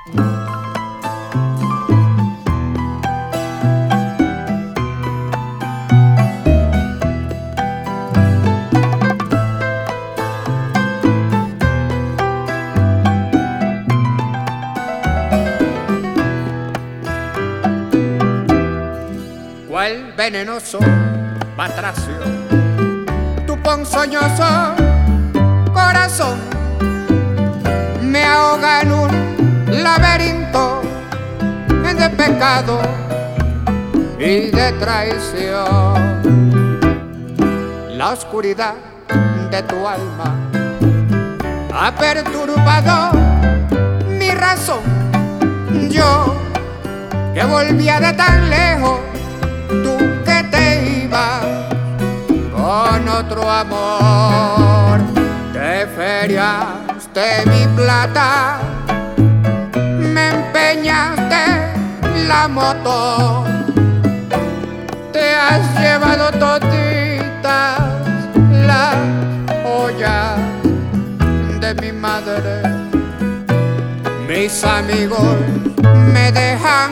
Cual venenoso batracio, tu ponzoñoso corazón me ahoga en un laberinto de pecado y de traición. La oscuridad de tu alma ha perturbado mi razón. Yo que volvía de tan lejos, tú que te ibas con otro amor, te feriaste mi plata, me empeñaste la moto, te has llevado toditas las ollas de mi madre. Mis amigos me dejan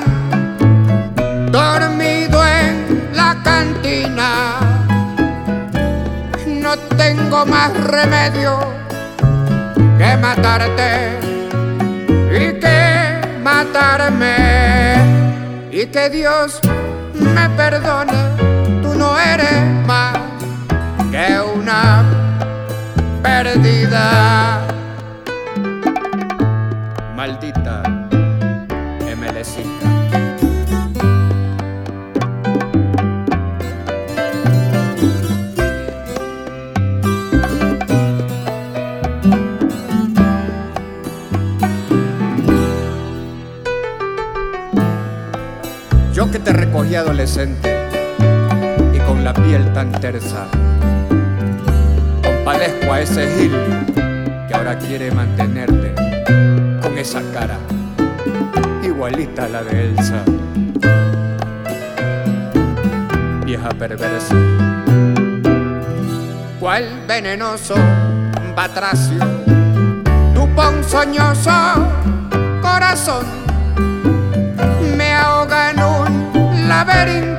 dormido en la cantina. No tengo más remedio que matarte y que matarme, y que Dios me perdone. Tú no eres más que una perdida. Maldita MLcita. Yo que te recogí adolescente y con la piel tan tersa, compadezco a ese gil que ahora quiere mantenerte con esa cara igualita a la de Elsa, vieja perversa. Cual venenoso batracio, tu ponzoñoso corazón me ahoga en un laberinto